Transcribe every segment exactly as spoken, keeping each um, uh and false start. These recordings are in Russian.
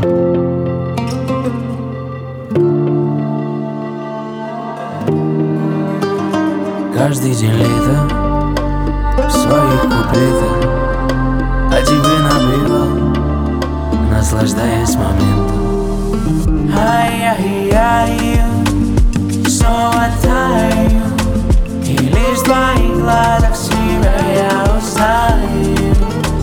Каждый день лета в своих куплетах о тебе напевал, наслаждаясь моментом. Ай-яй-яй, снова таю, и лишь в твоих глазах себя я узнаю.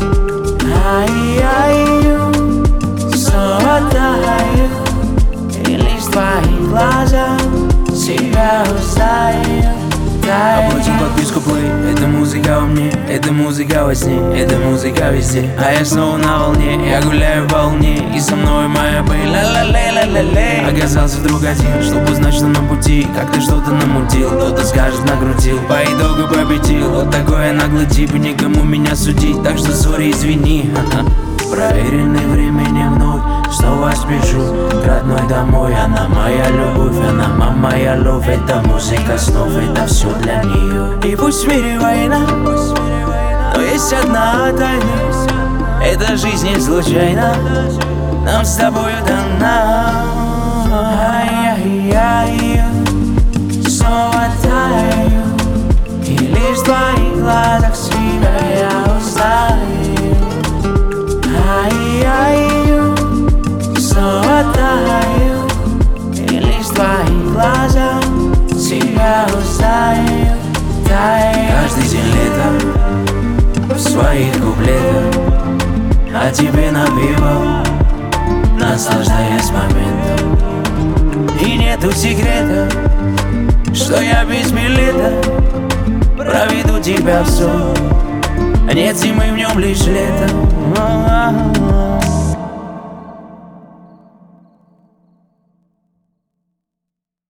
Ай-яй, снова таю, и лишь в твоих глазах себя узнаю. Оплатил подписку Play, это музыка во мне, это музыка во сне, это музыка везде. А я снова на волне, я гуляю по луне, и со мной моя бэй, ла-ла-лей-ла-ла-лей. Оказался вдруг один, чтобы узнать, что на пути, как ты что-то намутил, кто-то скажет накрутил, по итогу победил. Вот такой я наглый тип, и никому меня судить, так что сори, извини. Проверенный временем вновь, снова спешу к родной домой. Она моя любовь, она мама, моя любовь. Это музыка снов, это все для нее. И пусть в мире война, но есть одна тайна, эта жизнь не случайна, нам с тобою дана. Ай-яй-яй, снова таю, и лишь в твоих глазах себя я узнаю. Ай-яй, снова таю, и лишь в твоих глазах себя узнаю. Каждый день лета в своих куплетах о тебе напевал, наслаждаясь моментом. И нету секрета, что я без билета проведу тебя в сон. Нет зимы, в нем лишь лето.